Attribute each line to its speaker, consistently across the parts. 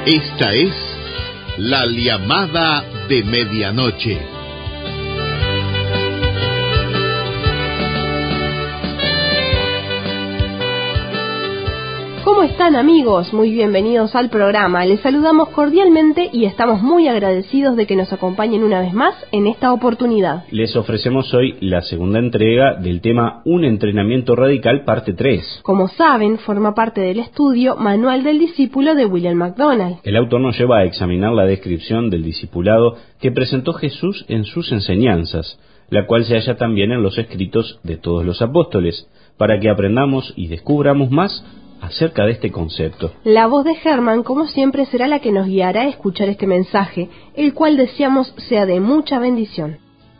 Speaker 1: Esta es la llamada de medianoche.
Speaker 2: ¿Cómo están, amigos? Muy bienvenidos al programa. Les saludamos cordialmente y estamos muy agradecidos de que nos acompañen una vez más en esta oportunidad.
Speaker 3: Les ofrecemos hoy la segunda entrega del tema Un entrenamiento radical, parte 3.
Speaker 2: Como saben, forma parte del estudio Manual del Discípulo de William MacDonald.
Speaker 3: El autor nos lleva a examinar la descripción del discipulado que presentó Jesús en sus enseñanzas, la cual se halla también en los escritos de todos los apóstoles, para que aprendamos y descubramos más acerca de este concepto.
Speaker 2: La voz de Germán, como siempre, será la que nos guiará a escuchar este mensaje, el cual deseamos sea de mucha bendición.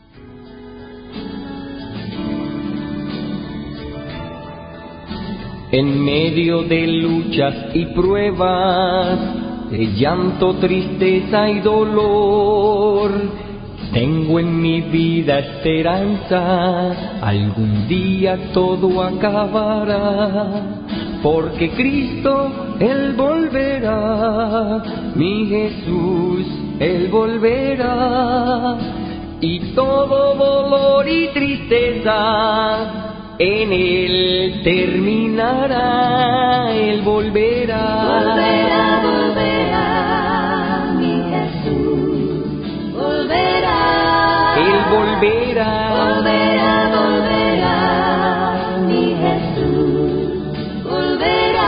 Speaker 4: En medio de luchas y pruebas, de llanto, tristeza y dolor, tengo en mi vida esperanza, algún día todo acabará, porque Cristo, Él volverá, mi Jesús, Él volverá, y todo dolor y tristeza en Él terminará, Él volverá.
Speaker 5: Volverá, volverá, mi Jesús, volverá.
Speaker 4: Él volverá.
Speaker 5: Volverá, volverá, mi Jesús, volverá.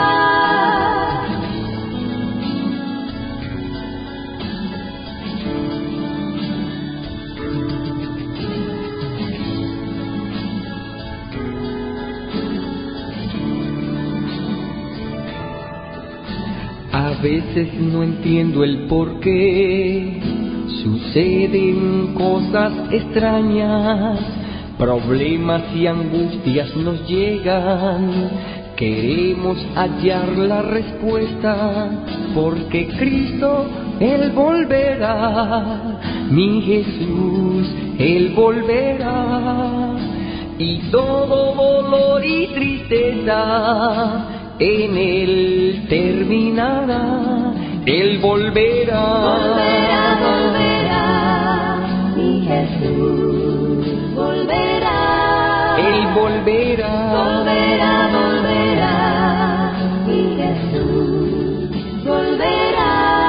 Speaker 4: A veces no entiendo el por qué suceden cosas extrañas, problemas y angustias nos llegan. Queremos hallar la respuesta, porque Cristo, Él volverá, mi Jesús, Él volverá, y todo dolor y tristeza en Él terminará, Él volverá.
Speaker 5: Volverá, volverá, mi Jesús, volverá.
Speaker 4: Él volverá.
Speaker 5: Volverá, volverá, mi Jesús, volverá.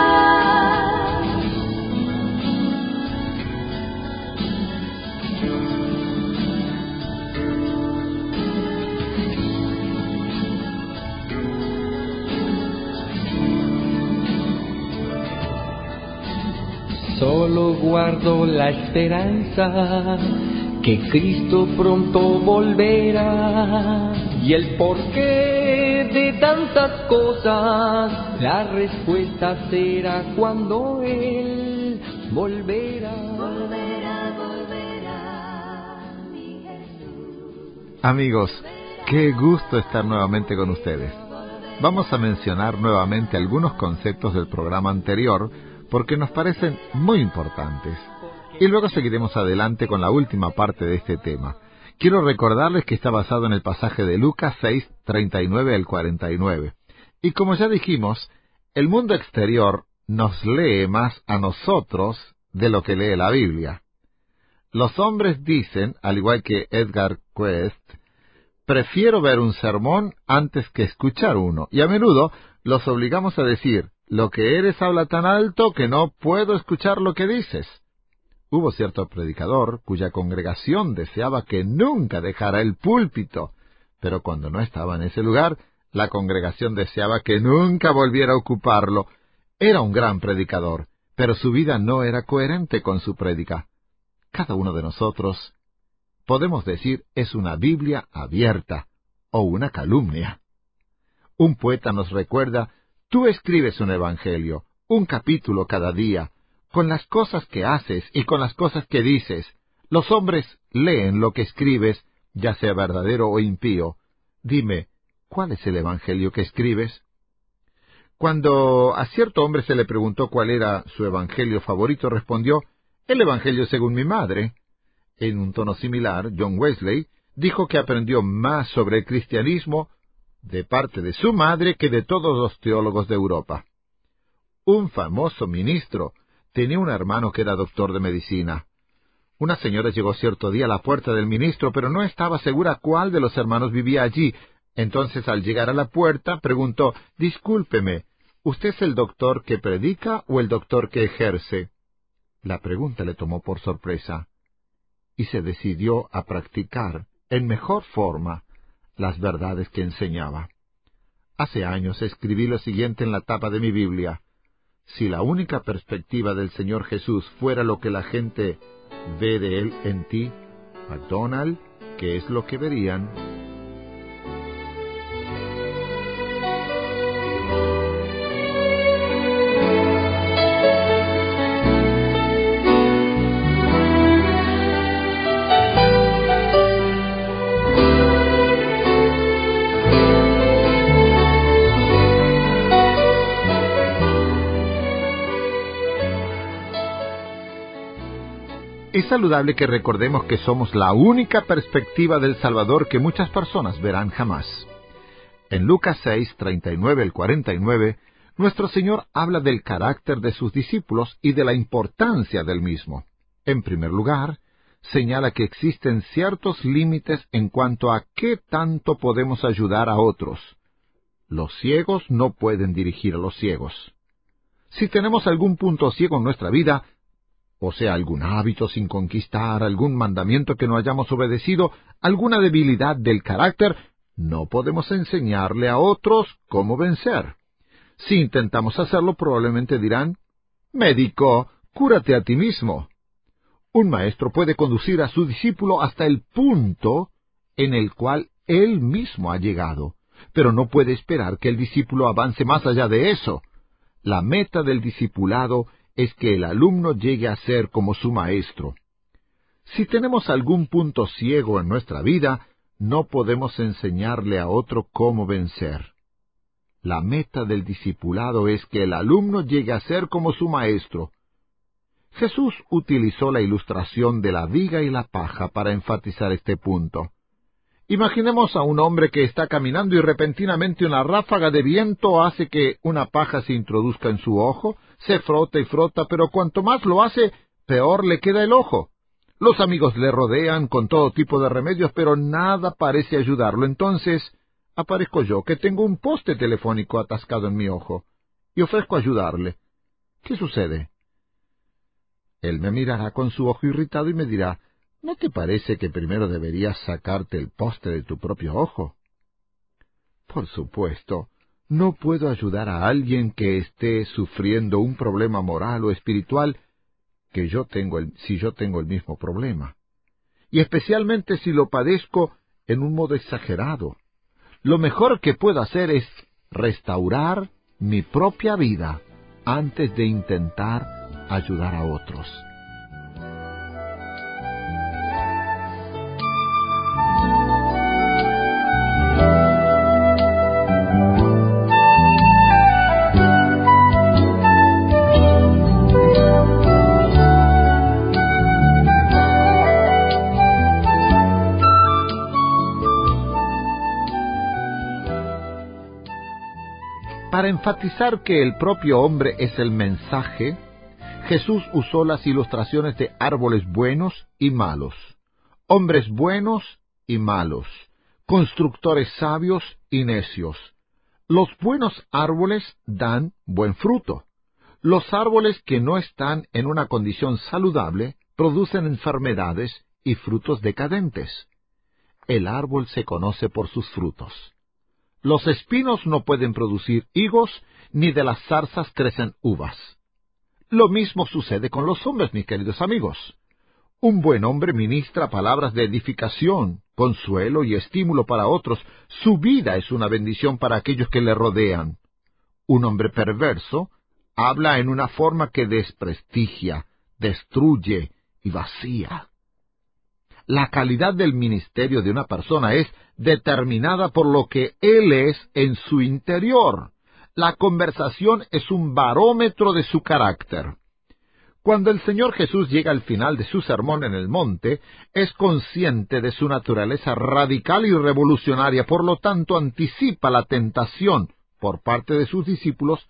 Speaker 4: Solo guardo la esperanza que Cristo pronto volverá, y el porqué de tantas cosas, la respuesta será cuando Él volverá.
Speaker 5: Volverá, volverá, mi Jesús.
Speaker 6: Amigos, qué gusto estar nuevamente con ustedes. Vamos a mencionar nuevamente algunos conceptos del programa anterior porque nos parecen muy importantes. Y luego seguiremos adelante con la última parte de este tema. Quiero recordarles que está basado en el pasaje de Lucas 6, 39 al 49. Y como ya dijimos, el mundo exterior nos lee más a nosotros de lo que lee la Biblia. Los hombres dicen, al igual que Edgar Quest, prefiero ver un sermón antes que escuchar uno. Y a menudo los obligamos a decir, lo que eres habla tan alto que no puedo escuchar lo que dices. Hubo cierto predicador cuya congregación deseaba que nunca dejara el púlpito, pero cuando no estaba en ese lugar, la congregación deseaba que nunca volviera a ocuparlo. Era un gran predicador, pero su vida no era coherente con su prédica. Cada uno de nosotros, podemos decir, es una Biblia abierta o una calumnia. Un poeta nos recuerda, tú escribes un evangelio, un capítulo cada día, con las cosas que haces y con las cosas que dices. Los hombres leen lo que escribes, ya sea verdadero o impío. Dime, ¿cuál es el evangelio que escribes? Cuando a cierto hombre se le preguntó cuál era su evangelio favorito, respondió, el evangelio según mi madre. En un tono similar, John Wesley dijo que aprendió más sobre el cristianismo de parte de su madre que de todos los teólogos de Europa. un famoso ministro, tenía un hermano que era doctor de medicina. Una señora llegó cierto día a la puerta del ministro, pero no estaba segura cuál de los hermanos vivía allí. Entonces, al llegar a la puerta, preguntó: «Discúlpeme, ¿usted es el doctor que predica o el doctor que ejerce?» La pregunta le tomó por sorpresa, y se decidió a practicar en mejor forma las verdades que enseñaba. Hace años escribí lo siguiente en la tapa de mi Biblia: si la única perspectiva del Señor Jesús fuera lo que la gente ve de Él en ti, MacDonald, ¿qué es lo que verían? Es saludable que recordemos que somos la única perspectiva del Salvador que muchas personas verán jamás. En Lucas 6, 39 al 49, nuestro Señor habla del carácter de sus discípulos y de la importancia del mismo. En primer lugar, señala que existen ciertos límites en cuanto a qué tanto podemos ayudar a otros. Los ciegos no pueden dirigir a los ciegos. Si tenemos algún punto ciego en nuestra vida, o sea, algún hábito sin conquistar, algún mandamiento que no hayamos obedecido, alguna debilidad del carácter, no podemos enseñarle a otros cómo vencer. Si intentamos hacerlo, probablemente dirán: «Médico, cúrate a ti mismo». Un maestro puede conducir a su discípulo hasta el punto en el cual él mismo ha llegado, pero no puede esperar que el discípulo avance más allá de eso. La meta del discipulado es que el alumno llegue a ser como su maestro. Si tenemos algún punto ciego en nuestra vida, no podemos enseñarle a otro cómo vencer. La meta del discipulado es que el alumno llegue a ser como su maestro. Jesús utilizó la ilustración de la viga y la paja para enfatizar este punto. Imaginemos a un hombre que está caminando y repentinamente una ráfaga de viento hace que una paja se introduzca en su ojo. Se frota y frota, pero cuanto más lo hace, peor le queda el ojo. Los amigos le rodean con todo tipo de remedios, pero nada parece ayudarlo. Entonces aparezco yo, que tengo un poste telefónico atascado en mi ojo, y ofrezco ayudarle. ¿Qué sucede? Él me mirará con su ojo irritado y me dirá: ¿no te parece que primero deberías sacarte el poste de tu propio ojo? Por supuesto, no puedo ayudar a alguien que esté sufriendo un problema moral o espiritual si yo tengo el mismo problema, y especialmente si lo padezco en un modo exagerado. Lo mejor que puedo hacer es restaurar mi propia vida antes de intentar ayudar a otros. Para enfatizar que el propio hombre es el mensaje, Jesús usó las ilustraciones de árboles buenos y malos, hombres buenos y malos, constructores sabios y necios. Los buenos árboles dan buen fruto. Los árboles que no están en una condición saludable producen enfermedades y frutos decadentes. El árbol se conoce por sus frutos. Los espinos no pueden producir higos, ni de las zarzas crecen uvas. Lo mismo sucede con los hombres, mis queridos amigos. Un buen hombre ministra palabras de edificación, consuelo y estímulo para otros. Su vida es una bendición para aquellos que le rodean. Un hombre perverso habla en una forma que desprestigia, destruye y vacía. La calidad del ministerio de una persona es determinada por lo que él es en su interior. La conversación es un barómetro de su carácter. Cuando el Señor Jesús llega al final de su sermón en el monte, es consciente de su naturaleza radical y revolucionaria, por lo tanto anticipa la tentación por parte de sus discípulos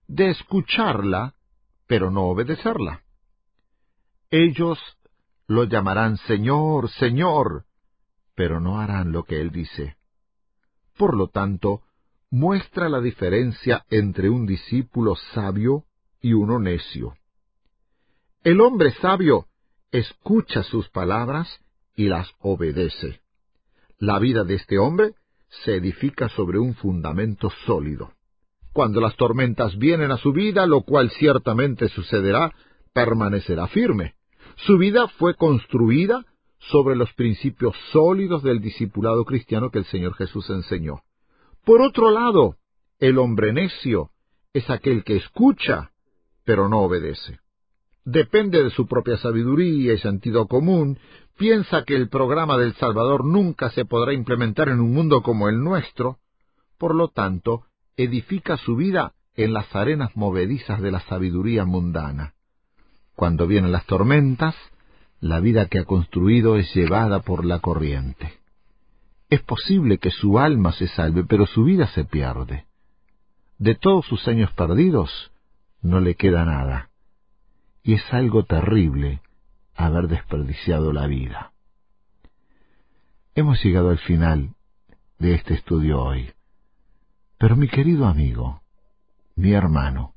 Speaker 6: de escucharla, pero no obedecerla. Ellos lo llamarán Señor, Señor, pero no harán lo que Él dice. Por lo tanto, muestra la diferencia entre un discípulo sabio y uno necio. El hombre sabio escucha sus palabras y las obedece. La vida de este hombre se edifica sobre un fundamento sólido. Cuando las tormentas vienen a su vida, lo cual ciertamente sucederá, permanecerá firme. Su vida fue construida sobre los principios sólidos del discipulado cristiano que el Señor Jesús enseñó. Por otro lado, el hombre necio es aquel que escucha, pero no obedece. Depende de su propia sabiduría y sentido común, piensa que el programa del Salvador nunca se podrá implementar en un mundo como el nuestro, por lo tanto, edifica su vida en las arenas movedizas de la sabiduría mundana. Cuando vienen las tormentas, la vida que ha construido es llevada por la corriente. Es posible que su alma se salve, pero su vida se pierde. De todos sus años perdidos, no le queda nada. Y es algo terrible haber desperdiciado la vida. Hemos llegado al final de este estudio hoy. Pero mi querido amigo, mi hermano,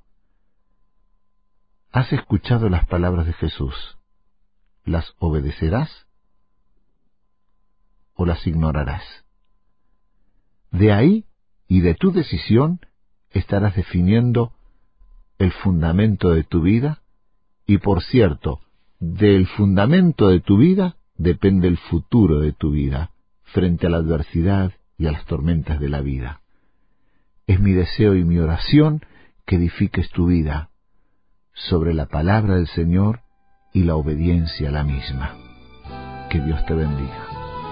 Speaker 6: ¿has escuchado las palabras de Jesús? ¿Las obedecerás o las ignorarás? De ahí y de tu decisión estarás definiendo el fundamento de tu vida. Y por cierto, del fundamento de tu vida depende el futuro de tu vida, frente a la adversidad y a las tormentas de la vida. Es mi deseo y mi oración que edifiques tu vida sobre la palabra del Señor y la obediencia a la misma. Que Dios te bendiga.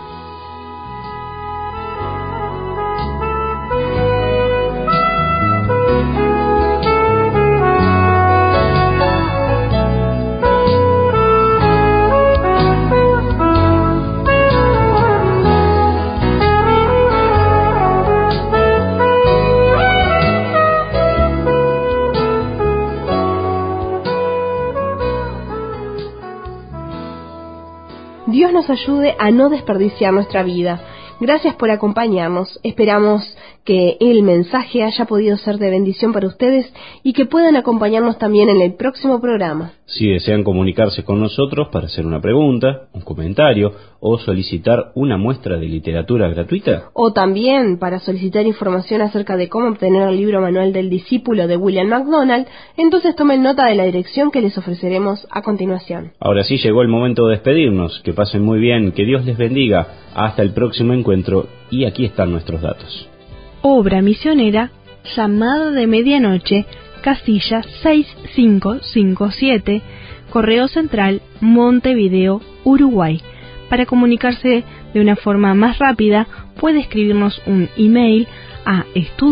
Speaker 2: Dios nos ayude a no desperdiciar nuestra vida. Gracias por acompañarnos. Esperamos que el mensaje haya podido ser de bendición para ustedes y que puedan acompañarnos también en el próximo programa.
Speaker 3: Si desean comunicarse con nosotros para hacer una pregunta, un comentario o solicitar una muestra de literatura gratuita,
Speaker 2: O también para solicitar información acerca de cómo obtener el libro manual del discípulo de William MacDonald, entonces tomen nota de la dirección que les ofreceremos a continuación.
Speaker 3: ahora sí llegó el momento de despedirnos. Que pasen muy bien, que Dios les bendiga. Hasta el próximo encuentro y aquí están nuestros datos.
Speaker 7: Obra misionera, Llamada de Medianoche, casilla 6557, Correo Central, Montevideo, Uruguay. Para comunicarse de una forma más rápida, puede escribirnos un email a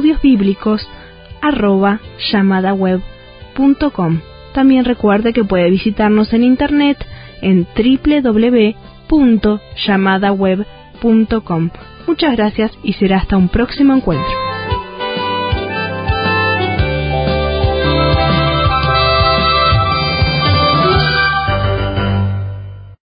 Speaker 7: estudiosbiblicos@llamadaweb.com. También recuerde que puede visitarnos en internet en www.llamadaweb.com. Muchas gracias y será hasta un próximo encuentro.